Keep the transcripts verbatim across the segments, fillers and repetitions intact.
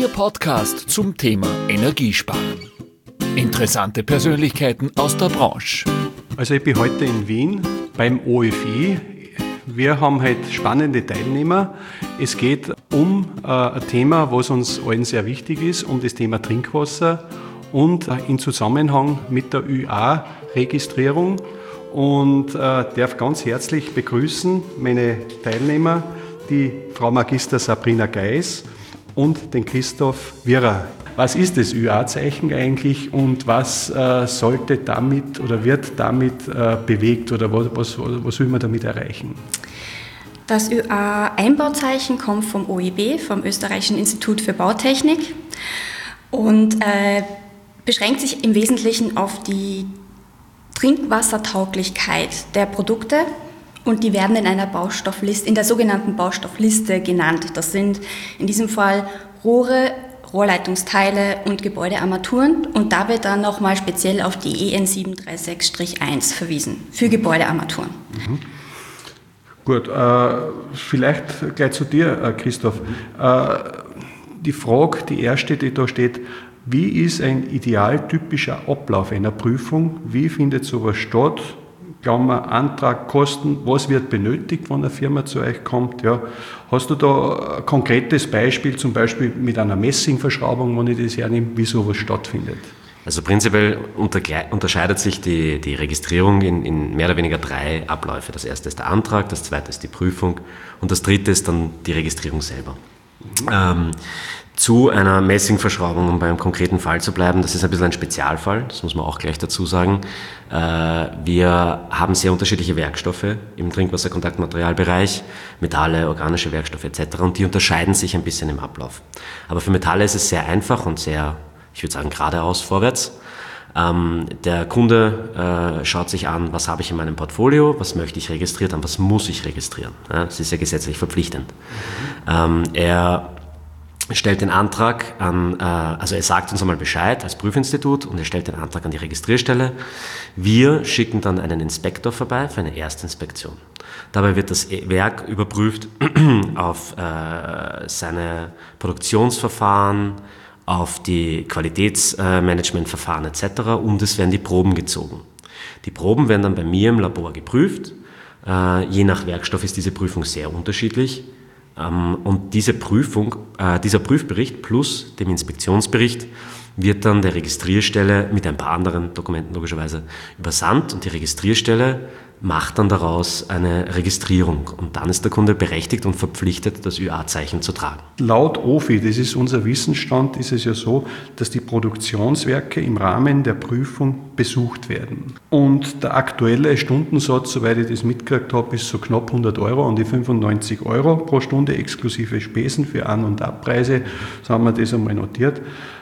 Ihr Podcast zum Thema Energiesparen. Interessante Persönlichkeiten aus der Branche. Also ich bin heute in Wien beim O F I. Wir haben heute spannende Teilnehmer. Es geht um äh, ein Thema, was uns allen sehr wichtig ist, um das Thema Trinkwasser und äh, in Zusammenhang mit der Ü A-Registrierung. Und äh, darf ganz herzlich begrüßen meine Teilnehmer, die Frau Magister Sabrina Geis und den Christoph Wirrer. Was ist das Ü A-Zeichen eigentlich und was äh, sollte damit oder wird damit äh, bewegt oder was, was, was will man damit erreichen? Das Ü A-Einbauzeichen kommt vom O I B, vom Österreichischen Institut für Bautechnik, und äh, beschränkt sich im Wesentlichen auf die Trinkwassertauglichkeit der Produkte, und die werden in einer Baustoffliste, in der sogenannten Baustoffliste genannt. Das sind in diesem Fall Rohre, Rohrleitungsteile und Gebäudearmaturen, und da wird dann nochmal speziell auf die E N sieben drei sechs eins verwiesen für Gebäudearmaturen. Mhm. Gut, äh, vielleicht gleich zu dir, äh, Christoph. Äh, die Frage, die erste, die da steht: Wie ist ein idealtypischer Ablauf einer Prüfung? Wie findet sowas statt? Klammer, Antrag, Kosten, was wird benötigt, wenn eine Firma zu euch kommt? Ja. Hast du da ein konkretes Beispiel, zum Beispiel mit einer Messingverschraubung, wenn ich das hernehme, wie sowas stattfindet? Also prinzipiell unterscheidet sich die, die Registrierung in, in mehr oder weniger drei Abläufe. Das erste ist der Antrag, das zweite ist die Prüfung und das dritte ist dann die Registrierung selber. Mhm. Ähm, Zu einer Messingverschraubung, um beim konkreten Fall zu bleiben, das ist ein bisschen ein Spezialfall, das muss man auch gleich dazu sagen. Wir haben sehr unterschiedliche Werkstoffe im Trinkwasserkontaktmaterialbereich, Metalle, organische Werkstoffe et cetera, und die unterscheiden sich ein bisschen im Ablauf. Aber für Metalle ist es sehr einfach und sehr, ich würde sagen, geradeaus vorwärts. Der Kunde schaut sich an, was habe ich in meinem Portfolio, was möchte ich registriert haben, was muss ich registrieren. Das ist ja gesetzlich verpflichtend. Mhm. Er stellt den Antrag an, also er sagt uns einmal Bescheid als Prüfinstitut und er stellt den Antrag an die Registrierstelle. Wir schicken dann einen Inspektor vorbei für eine Erstinspektion. Dabei wird das Werk überprüft auf seine Produktionsverfahren, auf die Qualitätsmanagementverfahren et cetera, und es werden die Proben gezogen. Die Proben werden dann bei mir im Labor geprüft. Je nach Werkstoff ist diese Prüfung sehr unterschiedlich. Und diese Prüfung, äh, dieser Prüfbericht plus dem Inspektionsbericht wird dann der Registrierstelle mit ein paar anderen Dokumenten logischerweise übersandt, und die Registrierstelle macht dann daraus eine Registrierung, und dann ist der Kunde berechtigt und verpflichtet, das Ü A-Zeichen zu tragen. Laut O F I, das ist unser Wissensstand, ist es ja so, dass die Produktionswerke im Rahmen der Prüfung besucht werden. Und der aktuelle Stundensatz, soweit ich das mitgekriegt habe, ist so knapp hundert Euro, an die fünfundneunzig Euro pro Stunde exklusive Spesen für An- und Abpreise. So haben wir das einmal notiert.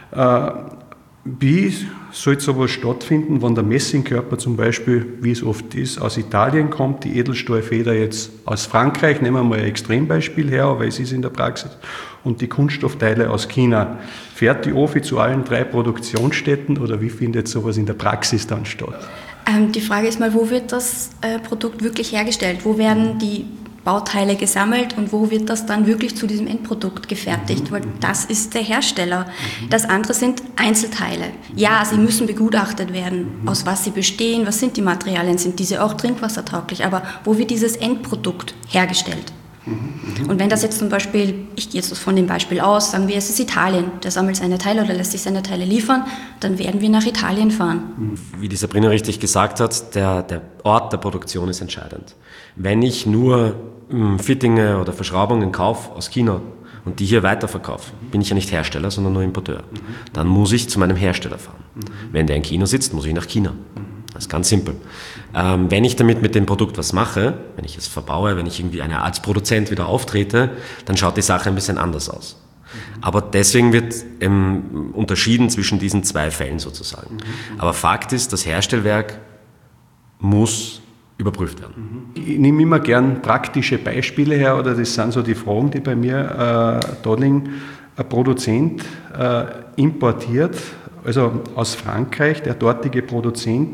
Wie soll sowas stattfinden, wenn der Messingkörper zum Beispiel, wie es oft ist, aus Italien kommt, die Edelstahlfeder jetzt aus Frankreich, nehmen wir mal ein Extrembeispiel her, aber es ist in der Praxis, und die Kunststoffteile aus China. Fährt die O F I zu allen drei Produktionsstätten oder wie findet sowas in der Praxis dann statt? Ähm, die Frage ist mal, wo wird das äh, Produkt wirklich hergestellt? Wo werden die Bauteile gesammelt und wo wird das dann wirklich zu diesem Endprodukt gefertigt? Weil das ist der Hersteller. Das andere sind Einzelteile. Ja, sie müssen begutachtet werden, aus was sie bestehen, was sind die Materialien, sind diese auch trinkwassertauglich, aber wo wird dieses Endprodukt hergestellt? Und wenn das jetzt zum Beispiel, ich gehe jetzt von dem Beispiel aus, sagen wir, es ist Italien, der sammelt seine Teile oder lässt sich seine Teile liefern, dann werden wir nach Italien fahren. Wie die Sabrina richtig gesagt hat, der, der Ort der Produktion ist entscheidend. Wenn ich nur mh, Fittinge oder Verschraubungen kaufe aus China und die hier weiterverkaufe, bin ich ja nicht Hersteller, sondern nur Importeur. Dann muss ich zu meinem Hersteller fahren. Wenn der in China sitzt, muss ich nach China. Das ist ganz simpel. Ähm, wenn ich damit mit dem Produkt was mache, wenn ich es verbaue, wenn ich irgendwie eine, als Produzent wieder auftrete, dann schaut die Sache ein bisschen anders aus. Aber deswegen wird ähm, unterschieden zwischen diesen zwei Fällen sozusagen. Aber Fakt ist, das Herstellwerk muss überprüft werden. Ich nehme immer gern praktische Beispiele her, oder das sind so die Fragen, die bei mir äh, da liegen. Ein Produzent äh, importiert, also aus Frankreich, der dortige Produzent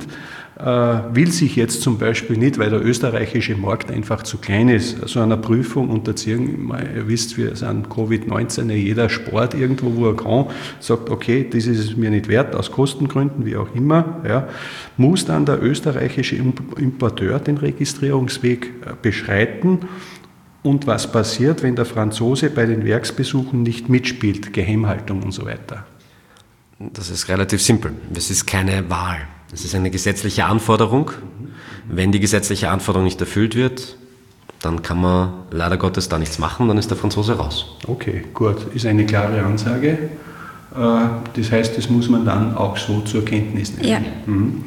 äh, will sich jetzt zum Beispiel nicht, weil der österreichische Markt einfach zu klein ist, so einer Prüfung unterziehen. Ihr wisst, wir sind Covid neunzehn, jeder Sport irgendwo, wo er kann, sagt, okay, das ist es mir nicht wert, aus Kostengründen, wie auch immer. Ja, muss dann der österreichische Importeur den Registrierungsweg beschreiten. Und was passiert, wenn der Franzose bei den Werksbesuchen nicht mitspielt, Geheimhaltung und so weiter? Das ist relativ simpel. Das ist keine Wahl. Das ist eine gesetzliche Anforderung. Wenn die gesetzliche Anforderung nicht erfüllt wird, dann kann man leider Gottes da nichts machen, dann ist der Franzose raus. Okay, gut. Ist eine klare Ansage. Das heißt, das muss man dann auch so zur Kenntnis nehmen. Ja. Mhm.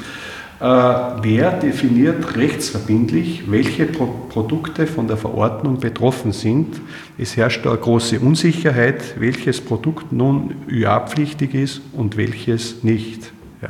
Äh, wer definiert rechtsverbindlich, welche Pro- Produkte von der Verordnung betroffen sind? Es herrscht da eine große Unsicherheit, welches Produkt nun Ü A-pflichtig ist und welches nicht. Ja.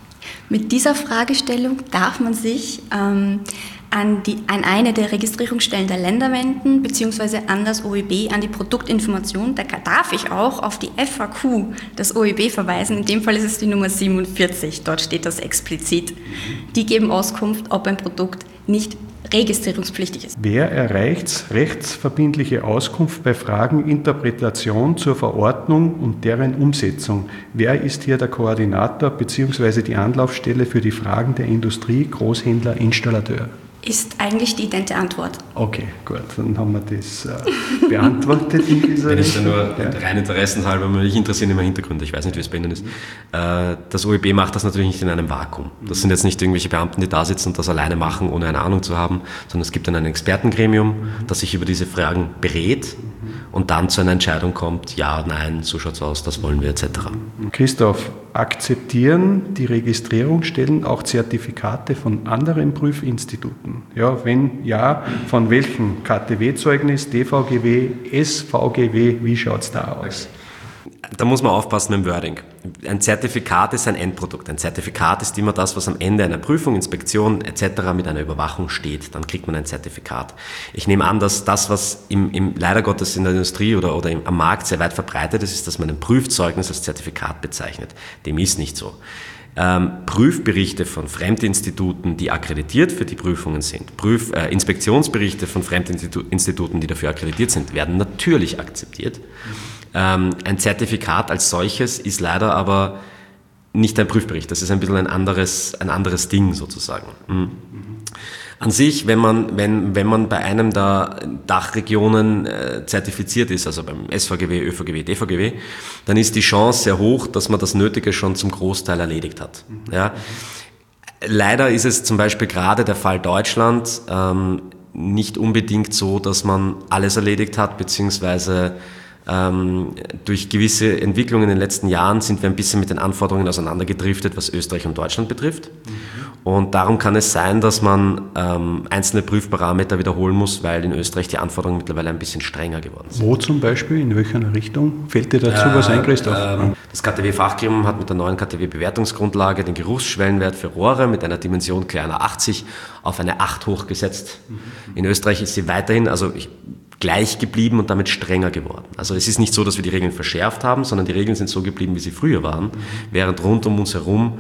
Mit dieser Fragestellung darf man sich ähm, an, die, an eine der Registrierungsstellen der Länder wenden, beziehungsweise an das O E B, an die Produktinformation. Da darf ich auch auf die F A Q des O E B verweisen. In dem Fall ist es die Nummer siebenundvierzig, dort steht das explizit. Die geben Auskunft, ob ein Produkt nicht registrierungspflichtig ist. Wer erreicht rechtsverbindliche Auskunft bei Fragen Interpretation zur Verordnung und deren Umsetzung? Wer ist hier der Koordinator bzw. die Anlaufstelle für die Fragen der Industrie, Großhändler, Installateur? Ist eigentlich die idente Antwort. Okay, gut, dann haben wir das äh, beantwortet in dieser Wenn es ja nur ja. rein interessenshalber, mich interessieren immer Hintergründe, ich weiß nicht, wie es bei Ihnen ist. Äh, das O E B macht das natürlich nicht in einem Vakuum. Das sind jetzt nicht irgendwelche Beamten, die da sitzen und das alleine machen, ohne eine Ahnung zu haben, sondern es gibt dann ein Expertengremium, das sich über diese Fragen berät und dann zu einer Entscheidung kommt, ja, nein, so schaut's aus, das wollen wir et cetera. Christoph, akzeptieren die Registrierungsstellen auch Zertifikate von anderen Prüfinstituten? Ja, wenn ja, von welchem? K T W-Zeugnis, D V G W, S V G W, wie schaut es da aus? Da muss man aufpassen mit dem Wording. Ein Zertifikat ist ein Endprodukt. Ein Zertifikat ist immer das, was am Ende einer Prüfung, Inspektion et cetera mit einer Überwachung steht. Dann kriegt man ein Zertifikat. Ich nehme an, dass das, was im, im leider Gottes in der Industrie oder, oder im, am Markt sehr weit verbreitet ist, ist, dass man ein Prüfzeugnis als Zertifikat bezeichnet. Dem ist nicht so. Ähm, Prüfberichte von Fremdinstituten, die akkreditiert für die Prüfungen sind, Prüf, äh, Inspektionsberichte von Fremdinstituten, die dafür akkreditiert sind, werden natürlich akzeptiert. Ähm, ein Zertifikat als solches ist leider aber nicht ein Prüfbericht. Das ist ein bisschen ein anderes, ein anderes Ding sozusagen. Mhm. An sich, wenn man, wenn, wenn man bei einem der Dachregionen äh, zertifiziert ist, also beim S V G W, Ö V G W, D V G W, dann ist die Chance sehr hoch, dass man das Nötige schon zum Großteil erledigt hat. Ja. Leider ist es zum Beispiel gerade der Fall Deutschland ähm, nicht unbedingt so, dass man alles erledigt hat, beziehungsweise Ähm, durch gewisse Entwicklungen in den letzten Jahren sind wir ein bisschen mit den Anforderungen auseinandergedriftet, was Österreich und Deutschland betrifft. Mhm. Und darum kann es sein, dass man ähm, einzelne Prüfparameter wiederholen muss, weil in Österreich die Anforderungen mittlerweile ein bisschen strenger geworden sind. Wo zum Beispiel? In welcher Richtung? Fällt dir dazu äh, was ein, Christoph? Äh, das K T W-Fachgremium hat mit der neuen K T W-Bewertungsgrundlage den Geruchsschwellenwert für Rohre mit einer Dimension kleiner achtzig auf eine acht hochgesetzt. Mhm. In Österreich ist sie weiterhin, also ich, gleich geblieben und damit strenger geworden. Also es ist nicht so, dass wir die Regeln verschärft haben, sondern die Regeln sind so geblieben, wie sie früher waren, mhm. während rund um uns herum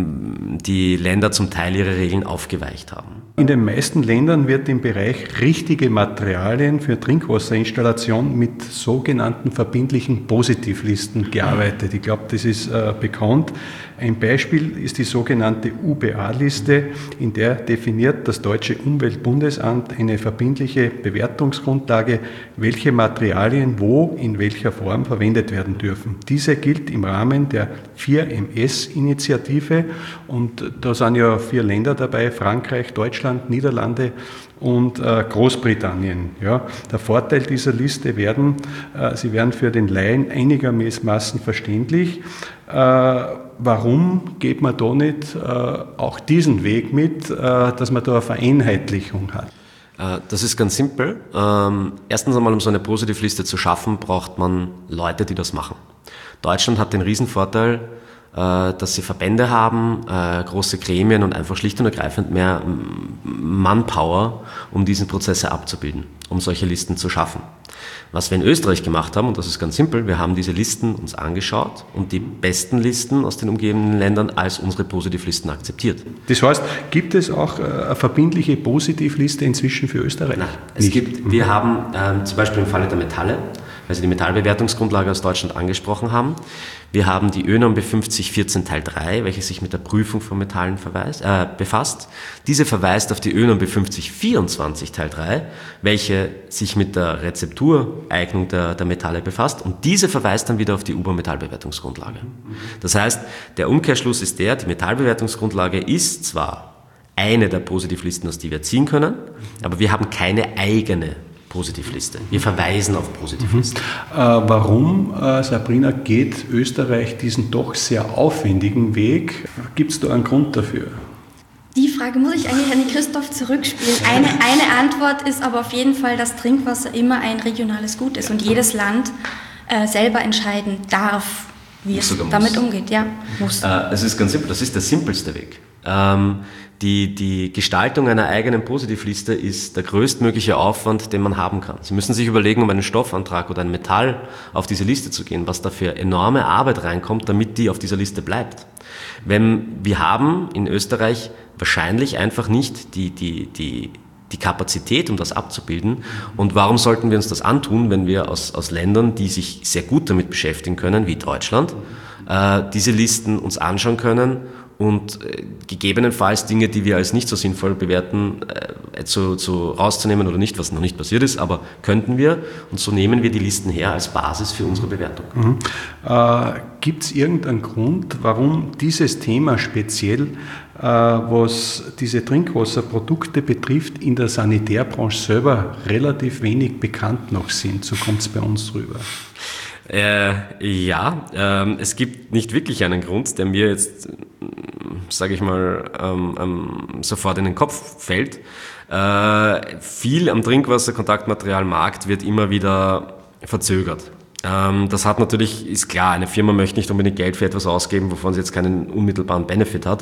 die Länder zum Teil ihre Regeln aufgeweicht haben. In den meisten Ländern wird im Bereich richtige Materialien für Trinkwasserinstallation mit sogenannten verbindlichen Positivlisten gearbeitet. Ich glaube, das ist äh, bekannt. Ein Beispiel ist die sogenannte U B A-Liste, in der definiert das deutsche Umweltbundesamt eine verbindliche Bewertungsgrundlage, welche Materialien wo in welcher Form verwendet werden dürfen. Diese gilt im Rahmen der vier M S-Initiative und da sind ja vier Länder dabei, Frankreich, Deutschland, Niederlande und äh, Großbritannien. Ja. Der Vorteil dieser Liste werden, äh, sie werden für den Laien einigermaßen verständlich. Äh, warum geht man da nicht äh, auch diesen Weg mit, äh, dass man da eine Vereinheitlichung hat? Das ist ganz simpel. Ähm, erstens einmal, um so eine Positivliste zu schaffen, braucht man Leute, die das machen. Deutschland hat den Riesenvorteil, dass sie Verbände haben, große Gremien und einfach schlicht und ergreifend mehr Manpower, um diese Prozesse abzubilden, um solche Listen zu schaffen. Was wir in Österreich gemacht haben, und das ist ganz simpel, wir haben diese Listen uns angeschaut und die besten Listen aus den umgebenden Ländern als unsere Positivlisten akzeptiert. Das heißt, gibt es auch eine verbindliche Positivliste inzwischen für Österreich? Nein, es gibt, wir haben ähm, zum Beispiel im Falle der Metalle, weil Sie die Metallbewertungsgrundlage aus Deutschland angesprochen haben. Wir haben die ÖNORM B fünfzig vierzehn Teil drei, welche sich mit der Prüfung von Metallen verweist, äh, befasst. Diese verweist auf die ÖNORM B fünfzig vierundzwanzig Teil drei, welche sich mit der Rezeptureignung der, der Metalle befasst. Und diese verweist dann wieder auf die U B A Metallbewertungsgrundlage. Das heißt, der Umkehrschluss ist der, die Metallbewertungsgrundlage ist zwar eine der Positivlisten, aus die wir ziehen können, aber wir haben keine eigene Positivliste. Wir verweisen auf Positivlisten. Mhm. Äh, warum, äh, Sabrina, geht Österreich diesen doch sehr aufwendigen Weg? Gibt es da einen Grund dafür? Die Frage muss ich eigentlich an den Christoph zurückspielen. Eine, eine Antwort ist aber auf jeden Fall, dass Trinkwasser immer ein regionales Gut ist und jedes Land äh, selber entscheiden darf, wie es damit muss. umgeht. Ja, muss. Äh, es ist ganz simpel, das ist der simpelste Weg. Ähm, Die, die Gestaltung einer eigenen Positivliste ist der größtmögliche Aufwand, den man haben kann. Sie müssen sich überlegen, um einen Stoffantrag oder ein Metall auf diese Liste zu gehen, was da für enorme Arbeit reinkommt, damit die auf dieser Liste bleibt. Wenn wir haben in Österreich wahrscheinlich einfach nicht die, die, die, die Kapazität, um das abzubilden. Und warum sollten wir uns das antun, wenn wir aus, aus Ländern, die sich sehr gut damit beschäftigen können, wie Deutschland, äh, diese Listen uns anschauen können und äh, gegebenenfalls Dinge, die wir als nicht so sinnvoll bewerten, äh, zu, zu rauszunehmen oder nicht, was noch nicht passiert ist, aber könnten wir, und so nehmen wir die Listen her als Basis für unsere Bewertung. Mhm. Äh, gibt es irgendeinen Grund, warum dieses Thema speziell, äh, was diese Trinkwasserprodukte betrifft, in der Sanitärbranche selber relativ wenig bekannt noch sind? So kommt es bei uns drüber. Äh, ja, ähm, es gibt nicht wirklich einen Grund, der mir jetzt, sage ich mal, ähm, ähm, sofort in den Kopf fällt. Äh, viel am Trinkwasserkontaktmaterialmarkt wird immer wieder verzögert. Ähm, das hat natürlich, ist klar, eine Firma möchte nicht unbedingt Geld für etwas ausgeben, wovon sie jetzt keinen unmittelbaren Benefit hat.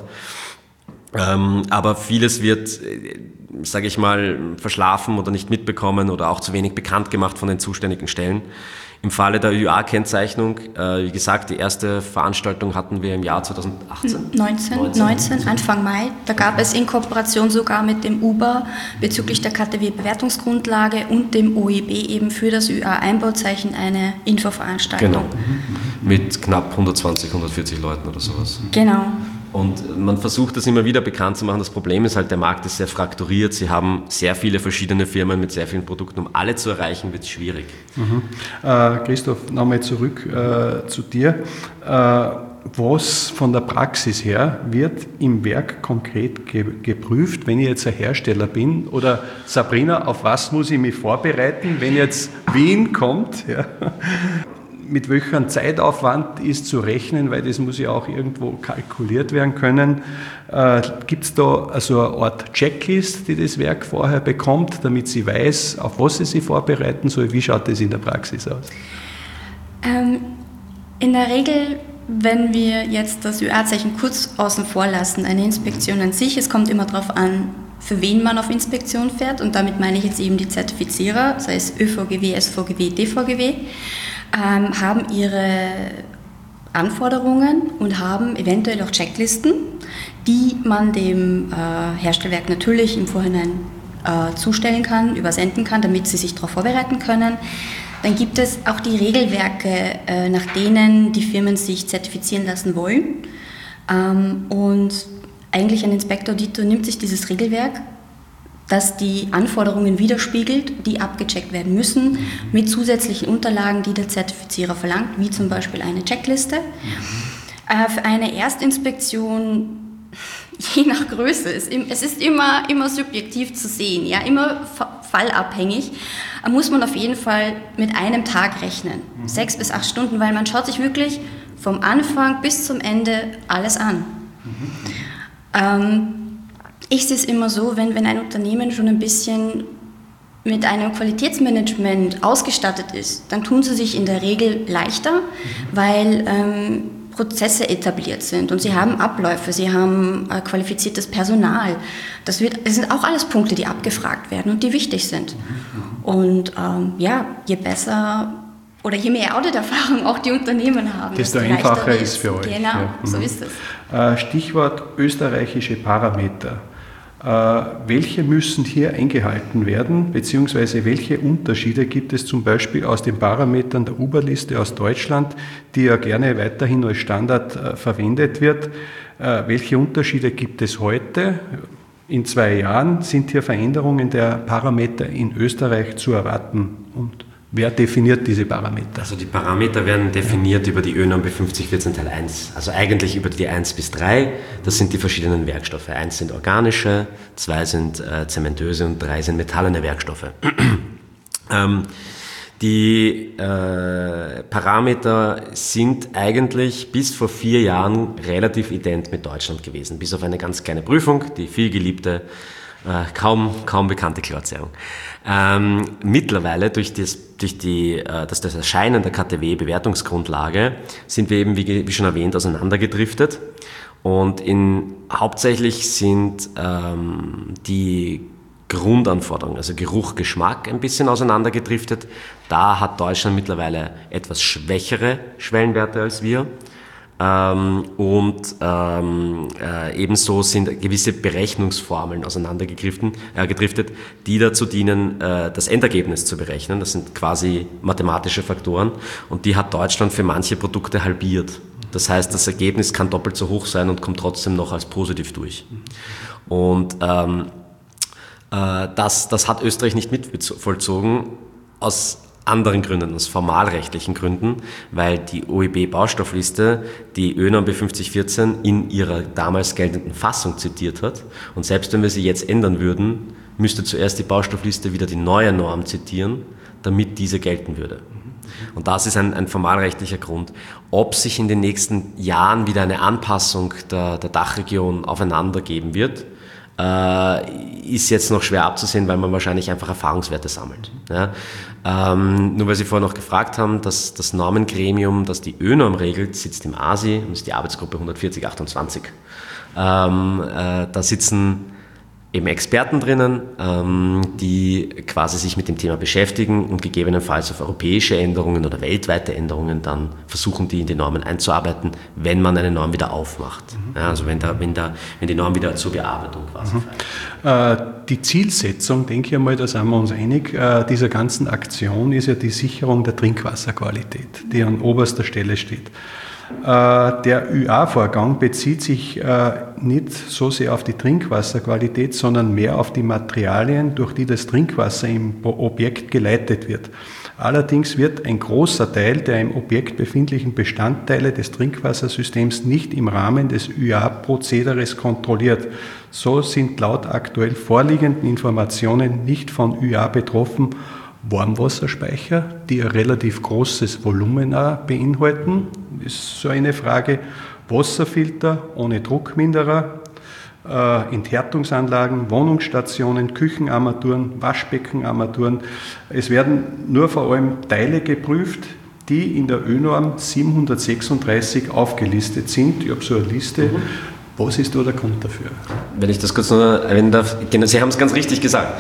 Ähm, aber vieles wird, sage ich mal, verschlafen oder nicht mitbekommen oder auch zu wenig bekannt gemacht von den zuständigen Stellen. Im Falle der Ü A-Kennzeichnung, äh, wie gesagt, die erste Veranstaltung hatten wir im Jahr zweitausendachtzehn. neunzehn, neunzehn, Anfang Mai. Da gab es in Kooperation sogar mit dem U B A bezüglich der K T W-Bewertungsgrundlage und dem O E B eben für das Ü A-Einbauzeichen eine Infoveranstaltung. Genau, mit knapp hundertzwanzig, hundertvierzig Leuten oder sowas. Genau. Und man versucht das immer wieder bekannt zu machen. Das Problem ist halt, der Markt ist sehr frakturiert. Sie haben sehr viele verschiedene Firmen mit sehr vielen Produkten. Um alle zu erreichen, wird es schwierig. Mhm. Äh, Christoph, nochmal zurück äh, zu dir. Äh, was von der Praxis her wird im Werk konkret ge- geprüft, wenn ich jetzt ein Hersteller bin? Oder Sabrina, auf was muss ich mich vorbereiten, wenn jetzt Wien kommt? Ja. Mit welchem Zeitaufwand ist zu rechnen, weil das muss ja auch irgendwo kalkuliert werden können. Äh, Gibt es da also eine Art Checklist, die das Werk vorher bekommt, damit sie weiß, auf was sie sich vorbereiten soll? Wie schaut das in der Praxis aus? Ähm, in der Regel, wenn wir jetzt das Ü A-Zeichen kurz außen vor lassen, eine Inspektion an sich, es kommt immer darauf an, für wen man auf Inspektion fährt, und damit meine ich jetzt eben die Zertifizierer, sei es Ö V G W, S V G W, D V G W, ähm, haben ihre Anforderungen und haben eventuell auch Checklisten, die man dem äh, Herstellwerk natürlich im Vorhinein äh, zustellen kann, übersenden kann, damit sie sich darauf vorbereiten können. Dann gibt es auch die Regelwerke, äh, nach denen die Firmen sich zertifizieren lassen wollen. Ähm, und eigentlich ein Inspektor-Auditor nimmt sich dieses Regelwerk, das die Anforderungen widerspiegelt, die abgecheckt werden müssen, mit zusätzlichen Unterlagen, die der Zertifizierer verlangt, wie zum Beispiel eine Checkliste. Äh, für eine Erstinspektion, je nach Größe, ist, es ist immer, immer subjektiv zu sehen, ja, immer fallabhängig, muss man auf jeden Fall mit einem Tag rechnen, mhm. sechs bis acht Stunden, weil man schaut sich wirklich vom Anfang bis zum Ende alles an. Mhm. Ähm, Ich sehe es immer so, wenn, wenn ein Unternehmen schon ein bisschen mit einem Qualitätsmanagement ausgestattet ist, dann tun sie sich in der Regel leichter, weil ähm, Prozesse etabliert sind und sie haben Abläufe, sie haben äh, qualifiziertes Personal. Das, wird, das sind auch alles Punkte, die abgefragt werden und die wichtig sind. Und ähm, ja, je besser oder je mehr Auditerfahrung auch die Unternehmen haben, desto einfacher ist es für euch. Genau, ja. so ist es. Äh, Stichwort österreichische Parameter. Äh, welche müssen hier eingehalten werden, beziehungsweise welche Unterschiede gibt es zum Beispiel aus den Parametern der Uber-Liste aus Deutschland, die ja gerne weiterhin als Standard äh, verwendet wird? Äh, welche Unterschiede gibt es heute? In zwei Jahren sind hier Veränderungen der Parameter in Österreich zu erwarten. Und wer definiert diese Parameter? Also die Parameter werden definiert über die ÖNORM B fünfzig vierzehn Teil eins, also eigentlich über die eins bis drei. Das sind die verschiedenen Werkstoffe. eins sind organische, zwei sind äh, zementöse und drei sind metallene Werkstoffe. ähm, die äh, Parameter sind eigentlich bis vor vier Jahren relativ ident mit Deutschland gewesen, bis auf eine ganz kleine Prüfung, die vielgeliebte Äh, kaum, kaum bekannte Chlorzerung. Ähm, mittlerweile durch, das, durch die, äh, das, das Erscheinen der K T W-Bewertungsgrundlage sind wir eben, wie, wie schon erwähnt, auseinandergedriftet. Und in, hauptsächlich sind ähm, die Grundanforderungen, also Geruch, Geschmack, ein bisschen auseinandergedriftet. Da hat Deutschland mittlerweile etwas schwächere Schwellenwerte als wir. Ähm, und ähm, äh, ebenso sind gewisse Berechnungsformeln auseinandergedriftet, äh, gedriftet, die dazu dienen, äh, das Endergebnis zu berechnen. Das sind quasi mathematische Faktoren und die hat Deutschland für manche Produkte halbiert. Das heißt, das Ergebnis kann doppelt so hoch sein und kommt trotzdem noch als positiv durch. Und ähm, äh, das, das hat Österreich nicht mit vollzogen, aus anderen Gründen, aus formalrechtlichen Gründen, weil die O E B-Baustoffliste die ÖNORM B fünfzig vierzehn in ihrer damals geltenden Fassung zitiert hat. Und selbst wenn wir sie jetzt ändern würden, müsste zuerst die Baustoffliste wieder die neue Norm zitieren, damit diese gelten würde. Und das ist ein, ein formalrechtlicher Grund. Ob sich in den nächsten Jahren wieder eine Anpassung der, der Dachregion aufeinander geben wird, äh, ist jetzt noch schwer abzusehen, weil man wahrscheinlich einfach Erfahrungswerte sammelt. Ja? Ähm, nur weil Sie vorher noch gefragt haben, dass das Normengremium, das die ÖNORM regelt, sitzt im A S I und ist die Arbeitsgruppe hundertvierzig achtundzwanzig. Ähm, äh, da sitzen eben Experten drinnen, ähm, die quasi sich mit dem Thema beschäftigen und gegebenenfalls auf europäische Änderungen oder weltweite Änderungen dann versuchen, die in die Normen einzuarbeiten, wenn man eine Norm wieder aufmacht. Mhm. Ja, also wenn, da, wenn, da, wenn die Norm wieder zur Bearbeitung quasi mhm. fällt. Äh, die Zielsetzung, denke ich einmal, da sind wir uns einig, äh, dieser ganzen Aktion ist ja die Sicherung der Trinkwasserqualität, die an oberster Stelle steht. Der Ü A-Vorgang bezieht sich nicht so sehr auf die Trinkwasserqualität, sondern mehr auf die Materialien, durch die das Trinkwasser im Objekt geleitet wird. Allerdings wird ein großer Teil der im Objekt befindlichen Bestandteile des Trinkwassersystems nicht im Rahmen des Ü A-Prozederes kontrolliert. So sind laut aktuell vorliegenden Informationen nicht von Ü A betroffen Warmwasserspeicher, die ein relativ großes Volumen auch beinhalten, ist so eine Frage. Wasserfilter ohne Druckminderer, äh, Enthärtungsanlagen, Wohnungsstationen, Küchenarmaturen, Waschbeckenarmaturen. Es werden nur vor allem Teile geprüft, die in der ÖNORM siebenhundertsechsunddreißig aufgelistet sind. Ich habe so eine Liste. Mhm. Was ist da der Grund dafür? Wenn ich das kurz noch erwähnen darf, Sie haben es ganz richtig gesagt.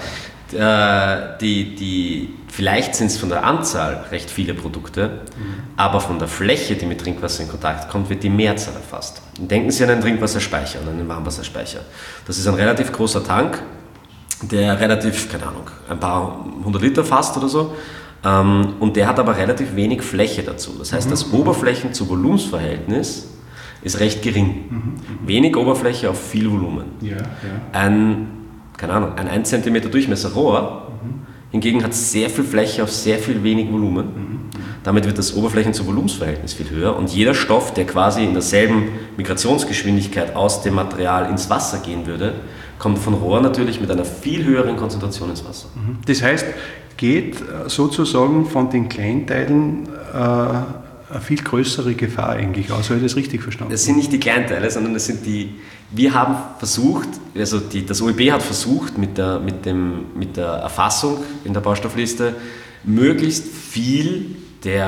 Die, die, vielleicht sind es von der Anzahl recht viele Produkte, mhm. aber von der Fläche, die mit Trinkwasser in Kontakt kommt, wird die Mehrzahl erfasst. Und denken Sie an einen Trinkwasserspeicher, an einen Warmwasserspeicher. Das ist ein relativ großer Tank, der relativ, keine Ahnung, ein paar hundert Liter fasst oder so. Und der hat aber relativ wenig Fläche dazu. Das heißt, mhm. das Oberflächen-zu-Volumensverhältnis ist recht gering. Mhm. Wenig Oberfläche auf viel Volumen. Ja, ja. Ein keine Ahnung, ein ein Zentimeter Durchmesser Rohr, mhm. hingegen hat sehr viel Fläche auf sehr viel wenig Volumen. Mhm. Damit wird das Oberflächen-zu-Volumensverhältnis viel höher und jeder Stoff, der quasi in derselben Migrationsgeschwindigkeit aus dem Material ins Wasser gehen würde, kommt von Rohr natürlich mit einer viel höheren Konzentration ins Wasser. Mhm. Das heißt, geht sozusagen von den Kleinteilen äh, eine viel größere Gefahr eigentlich aus. Habe ich das richtig verstanden? Das sind nicht die Kleinteile, sondern das sind die, wir haben versucht, also die, das O E B hat versucht mit der, mit, dem, mit der Erfassung in der Baustoffliste möglichst viel der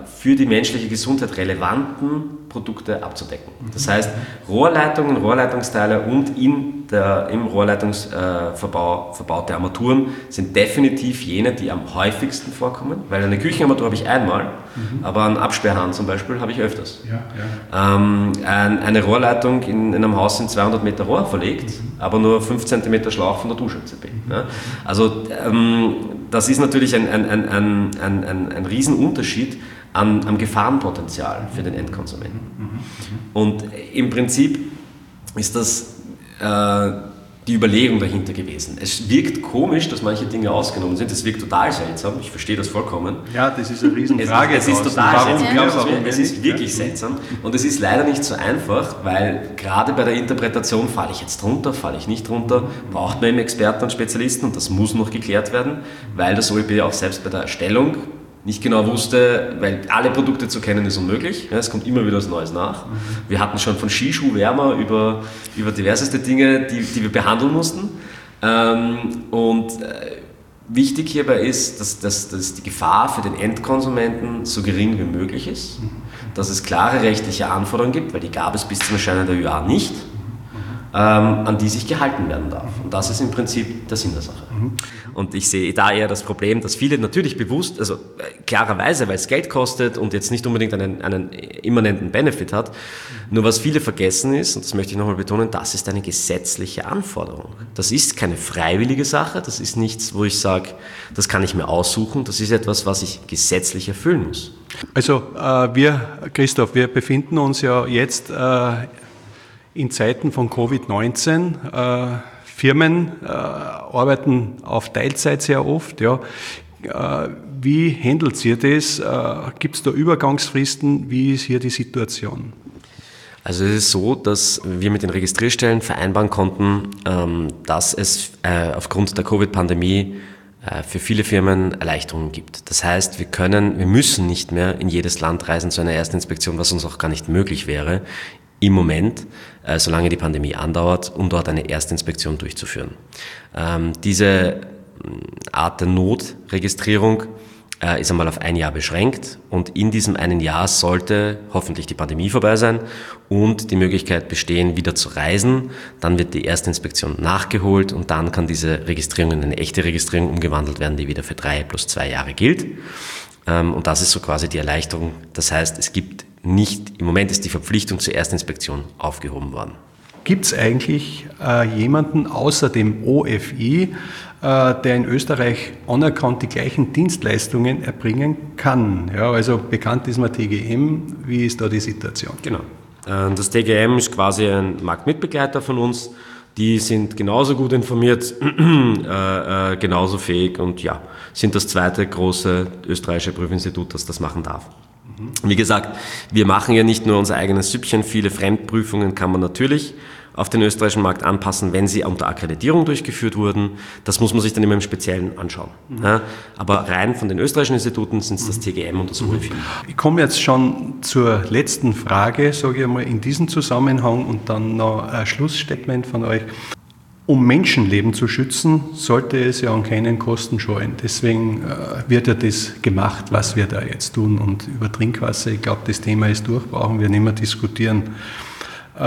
für die menschliche Gesundheit relevanten Produkte abzudecken. Das heißt, Rohrleitungen, Rohrleitungsteile und in der, im Rohrleitungsverbau äh, verbaute Armaturen sind definitiv jene, die am häufigsten vorkommen, weil eine Küchenarmatur habe ich einmal, mhm. aber einen Absperrhahn zum Beispiel habe ich öfters. Ja, ja. Ähm, ein, eine Rohrleitung in, in einem Haus sind zweihundert Meter Rohr verlegt, mhm. aber nur fünf Zentimeter Schlauch von der Dusche. Mhm. Ja? Also ähm, das ist natürlich ein, ein, ein, ein, ein, ein, ein Riesenunterschied Am, am Gefahrenpotenzial für den Endkonsumenten. Und im Prinzip ist das äh, die Überlegung dahinter gewesen. Es wirkt komisch, dass manche Dinge ausgenommen sind, es wirkt total seltsam, ich verstehe das vollkommen. Ja, das ist eine Riesenfrage. Es ist, es ist total warum, seltsam, ja, warum warum es ist wirklich ja. seltsam und es ist leider nicht so einfach, weil gerade bei der Interpretation, falle ich jetzt drunter, falle ich nicht drunter, braucht man eben Experten und Spezialisten und das muss noch geklärt werden, weil das O E P auch selbst bei der Erstellung nicht genau wusste, weil alle Produkte zu kennen ist unmöglich. Ja, es kommt immer wieder was Neues nach. Mhm. Wir hatten schon von Skischuhwärmer über, über diverseste Dinge, die, die wir behandeln mussten. Ähm, und äh, wichtig hierbei ist, dass, dass, dass die Gefahr für den Endkonsumenten so gering wie möglich ist, mhm. dass es klare rechtliche Anforderungen gibt, weil die gab es bis zum Erscheinen der Ü A nicht, ähm, an die sich gehalten werden darf. Und das ist im Prinzip der Sinn der Sache. Mhm. Und ich sehe da eher das Problem, dass viele natürlich bewusst, also äh, klarerweise, weil es Geld kostet und jetzt nicht unbedingt einen, einen immanenten Benefit hat, nur was viele vergessen ist, und das möchte ich nochmal betonen, das ist eine gesetzliche Anforderung. Das ist keine freiwillige Sache, das ist nichts, wo ich sage, das kann ich mir aussuchen, das ist etwas, was ich gesetzlich erfüllen muss. Also äh, wir, Christoph, wir befinden uns ja jetzt äh, in Zeiten von Covid neunzehn. Äh, Firmen äh, arbeiten auf Teilzeit sehr oft. Ja. Äh, wie handelt ihr das? Äh, Gibt es da Übergangsfristen? Wie ist hier die Situation? Also es ist so, dass wir mit den Registrierstellen vereinbaren konnten, ähm, dass es äh, aufgrund der Covid-Pandemie äh, für viele Firmen Erleichterungen gibt. Das heißt, wir können, wir müssen nicht mehr in jedes Land reisen zu einer Erstinspektion, was uns auch gar nicht möglich wäre, im Moment, äh, solange die Pandemie andauert, um dort eine Erstinspektion durchzuführen. Ähm, diese Art der Notregistrierung äh, ist einmal auf ein Jahr beschränkt und in diesem einen Jahr sollte hoffentlich die Pandemie vorbei sein und die Möglichkeit bestehen, wieder zu reisen. Dann wird die Erstinspektion nachgeholt und dann kann diese Registrierung in eine echte Registrierung umgewandelt werden, die wieder für drei plus zwei Jahre gilt. Ähm, und das ist so quasi die Erleichterung. Das heißt, es gibt nicht, im Moment ist die Verpflichtung zur Erstinspektion aufgehoben worden. Gibt es eigentlich äh, jemanden außer dem O F I, äh, der in Österreich anerkannt die gleichen Dienstleistungen erbringen kann? Ja, also bekannt ist mir T G M. Wie ist da die Situation? Genau. Das T G M ist quasi ein Marktmitbegleiter von uns. Die sind genauso gut informiert, äh, äh, genauso fähig und ja, sind das zweite große österreichische Prüfinstitut, das das machen darf. Wie gesagt, wir machen ja nicht nur unser eigenes Süppchen, viele Fremdprüfungen kann man natürlich auf den österreichischen Markt anpassen, wenn sie unter Akkreditierung durchgeführt wurden. Das muss man sich dann immer im Speziellen anschauen. Mhm. Ja, aber rein von den österreichischen Instituten sind es das T G M und das O F I. Ich komme jetzt schon zur letzten Frage, sage ich einmal, in diesem Zusammenhang und dann noch ein Schlussstatement von euch. Um Menschenleben zu schützen, sollte es ja an keinen Kosten scheuen. Deswegen äh, wird ja das gemacht, was wir da jetzt tun. Und über Trinkwasser, ich glaube, das Thema ist durch, brauchen wir nicht mehr diskutieren. Äh,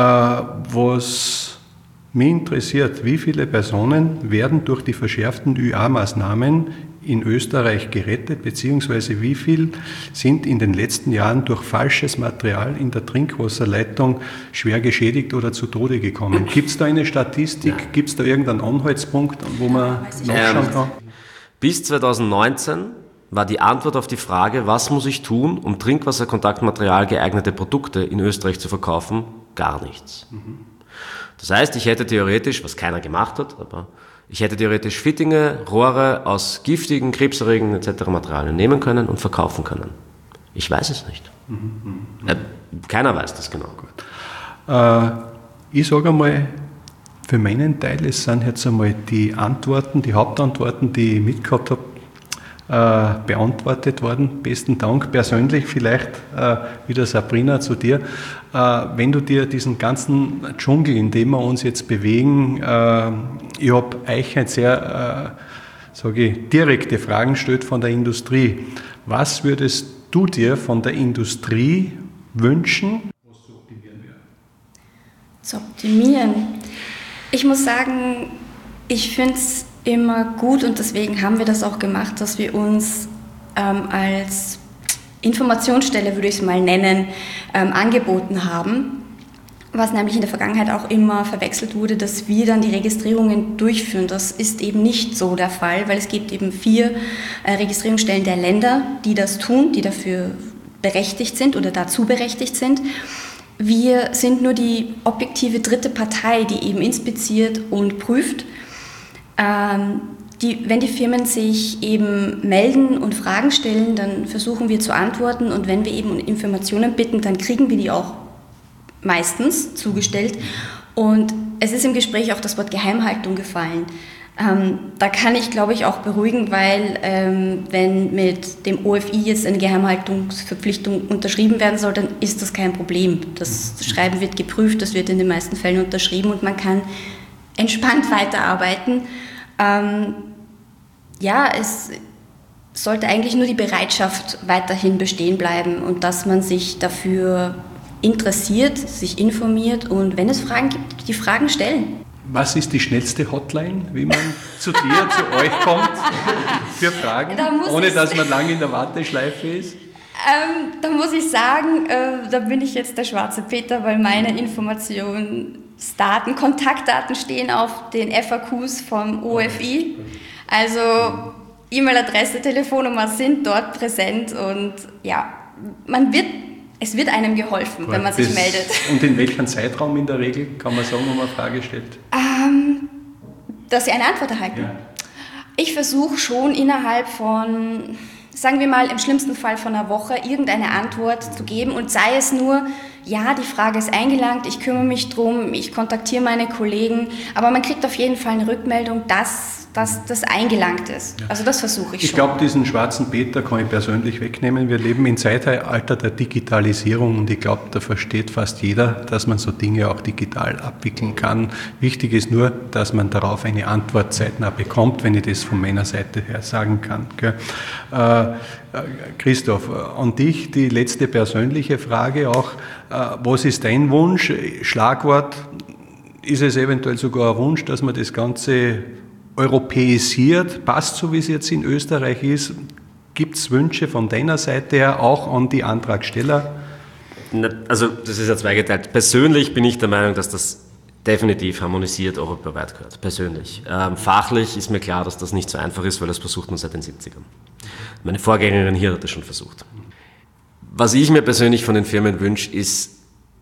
was mich interessiert, wie viele Personen werden durch die verschärften Ü A-Maßnahmen in Österreich gerettet, beziehungsweise wie viel sind in den letzten Jahren durch falsches Material in der Trinkwasserleitung schwer geschädigt oder zu Tode gekommen? Gibt es da eine Statistik? Ja. Gibt es da irgendeinen Anhaltspunkt, wo man nachschauen kann? Ähm, bis zwanzig neunzehn war die Antwort auf die Frage, was muss ich tun, um Trinkwasserkontaktmaterial geeignete Produkte in Österreich zu verkaufen, gar nichts. Mhm. Das heißt, ich hätte theoretisch, was keiner gemacht hat, aber ich hätte theoretisch Fittinge, Rohre aus giftigen, krebserregenden et cetera Materialien nehmen können und verkaufen können. Ich weiß es nicht. Mhm. Äh, keiner weiß das genau. Äh, ich sage einmal, für meinen Teil, es sind jetzt einmal die Antworten, die Hauptantworten, die ich mitgehabt habe, äh, beantwortet worden. Besten Dank persönlich vielleicht äh, wieder Sabrina zu dir. Äh, wenn du dir diesen ganzen Dschungel, in dem wir uns jetzt bewegen, äh, ich habe euch ein sehr, äh, sage ich, direkte Fragen gestellt von der Industrie. Was würdest du dir von der Industrie wünschen, was zu optimieren wäre? Zu optimieren? Ich muss sagen, ich finde es immer gut und deswegen haben wir das auch gemacht, dass wir uns ähm, als Informationsstelle, würde ich es mal nennen, ähm, angeboten haben. Was nämlich in der Vergangenheit auch immer verwechselt wurde, dass wir dann die Registrierungen durchführen. Das ist eben nicht so der Fall, weil es gibt eben vier äh, Registrierungsstellen der Länder, die das tun, die dafür berechtigt sind oder dazu berechtigt sind. Wir sind nur die objektive dritte Partei, die eben inspiziert und prüft. Ähm, die, wenn die Firmen sich eben melden und Fragen stellen, dann versuchen wir zu antworten und wenn wir eben um Informationen bitten, dann kriegen wir die auch meistens zugestellt. Und es ist im Gespräch auch das Wort Geheimhaltung gefallen. Ähm, da kann ich, glaube ich, auch beruhigen, weil ähm, wenn mit dem O F I jetzt eine Geheimhaltungsverpflichtung unterschrieben werden soll, dann ist das kein Problem. Das Schreiben wird geprüft, das wird in den meisten Fällen unterschrieben und man kann entspannt weiterarbeiten. Ähm, ja, es sollte eigentlich nur die Bereitschaft weiterhin bestehen bleiben und dass man sich dafür interessiert, sich informiert und wenn es Fragen gibt, die Fragen stellen. Was ist die schnellste Hotline, wie man zu dir, zu euch kommt für Fragen, da ohne dass man lange in der Warteschleife ist? Ähm, da muss ich sagen, äh, da bin ich jetzt der schwarze Peter, weil meine Informationsdaten, Kontaktdaten stehen auf den F A Qs vom O F I. Also E-Mail-Adresse, Telefonnummer sind dort präsent und ja, man wird Es wird einem geholfen, Gut, wenn man sich das, meldet. Und in welchem Zeitraum in der Regel, kann man sagen, wenn man eine Frage stellt? Ähm, dass Sie eine Antwort erhalten. Ja. Ich versuche schon innerhalb von, sagen wir mal, im schlimmsten Fall von einer Woche irgendeine Antwort zu geben und sei es nur, ja, die Frage ist eingelangt, ich kümmere mich drum, ich kontaktiere meine Kollegen, aber man kriegt auf jeden Fall eine Rückmeldung, dass dass das eingelangt ist. Ja. Also das versuche ich schon. Ich glaube, diesen schwarzen Peter kann ich persönlich wegnehmen. Wir leben im Zeitalter der Digitalisierung und ich glaube, da versteht fast jeder, dass man so Dinge auch digital abwickeln kann. Wichtig ist nur, dass man darauf eine Antwort zeitnah bekommt, wenn ich das von meiner Seite her sagen kann. Gell? Äh, Christoph, an dich die letzte persönliche Frage auch. Äh, was ist dein Wunsch? Schlagwort, ist es eventuell sogar ein Wunsch, dass man das Ganze europäisiert, passt so wie es jetzt in Österreich ist. Gibt es Wünsche von deiner Seite her auch an die Antragsteller? Also das ist ja zweigeteilt. Persönlich bin ich der Meinung, dass das definitiv harmonisiert europaweit gehört. Persönlich. Ähm, fachlich ist mir klar, dass das nicht so einfach ist, weil das versucht man seit den siebzigern. Meine Vorgängerin hier hat das schon versucht. Was ich mir persönlich von den Firmen wünsche, ist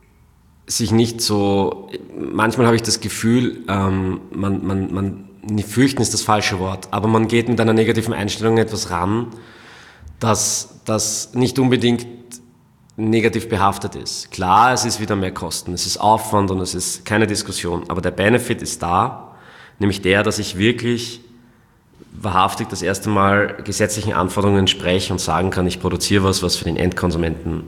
sich nicht so, manchmal habe ich das Gefühl, ähm, man, man, man nicht fürchten ist das falsche Wort, aber man geht mit einer negativen Einstellung etwas ran, das, das nicht unbedingt negativ behaftet ist. Klar, es ist wieder mehr Kosten, es ist Aufwand und es ist keine Diskussion, aber der Benefit ist da, nämlich der, dass ich wirklich wahrhaftig das erste Mal gesetzlichen Anforderungen entspreche und sagen kann, ich produziere was, was für den Endkonsumenten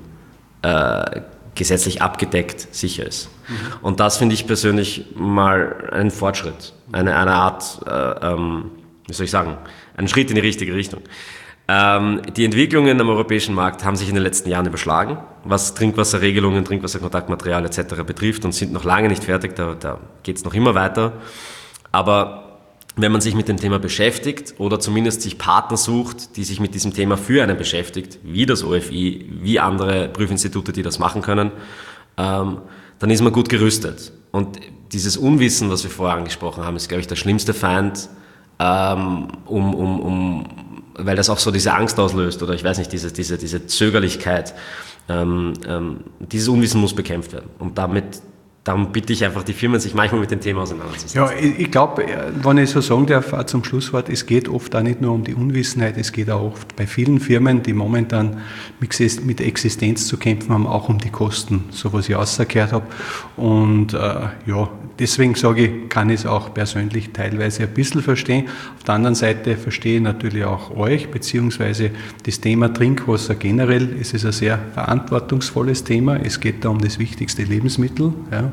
äh, gesetzlich abgedeckt sicher ist. Mhm. Und das finde ich persönlich mal einen Fortschritt, eine, eine Art, äh, ähm, wie soll ich sagen, einen Schritt in die richtige Richtung. Ähm, die Entwicklungen am europäischen Markt haben sich in den letzten Jahren überschlagen, was Trinkwasserregelungen, Trinkwasserkontaktmaterial et cetera betrifft und sind noch lange nicht fertig, da, da geht es noch immer weiter. Aber wenn man sich mit dem Thema beschäftigt oder zumindest sich Partner sucht, die sich mit diesem Thema für einen beschäftigt, wie das O F I, wie andere Prüfinstitute, die das machen können, ähm, dann ist man gut gerüstet. Und dieses Unwissen, was wir vorher angesprochen haben, ist, glaube ich, der schlimmste Feind, ähm, um, um, um, weil das auch so diese Angst auslöst oder ich weiß nicht, diese, diese, diese Zögerlichkeit. Ähm, ähm, dieses Unwissen muss bekämpft werden. Und damit Darum bitte ich einfach die Firmen, sich manchmal mit dem Thema auseinanderzusetzen. Ja, ich, ich glaube, wenn ich so sagen darf, zum Schlusswort, es geht oft auch nicht nur um die Unwissenheit, es geht auch oft bei vielen Firmen, die momentan mit Existenz zu kämpfen haben, auch um die Kosten, so was ich rausgehört habe. Und äh, ja, deswegen sage ich, kann ich es auch persönlich teilweise ein bisschen verstehen. Auf der anderen Seite verstehe ich natürlich auch euch, beziehungsweise das Thema Trinkwasser generell. Es ist ein sehr verantwortungsvolles Thema. Es geht da um das wichtigste Lebensmittel. Ja.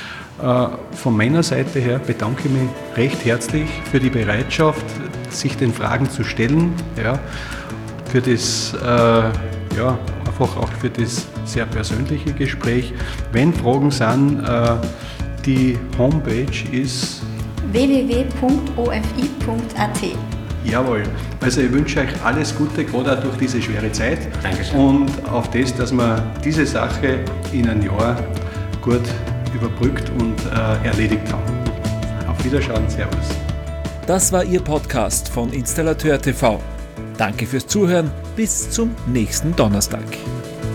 Von meiner Seite her bedanke ich mich recht herzlich für die Bereitschaft, sich den Fragen zu stellen, ja, für das äh, ja, einfach auch für das sehr persönliche Gespräch. Wenn Fragen sind, äh, die Homepage ist w w w punkt o f i punkt a t. Jawohl. Also ich wünsche euch alles Gute, gerade auch durch diese schwere Zeit. Dankeschön. Und auf das, dass wir diese Sache in einem Jahr gut überbrückt und äh, erledigt haben. Auf Wiederschauen, Servus. Das war Ihr Podcast von Installateur T V. Danke fürs Zuhören, bis zum nächsten Donnerstag.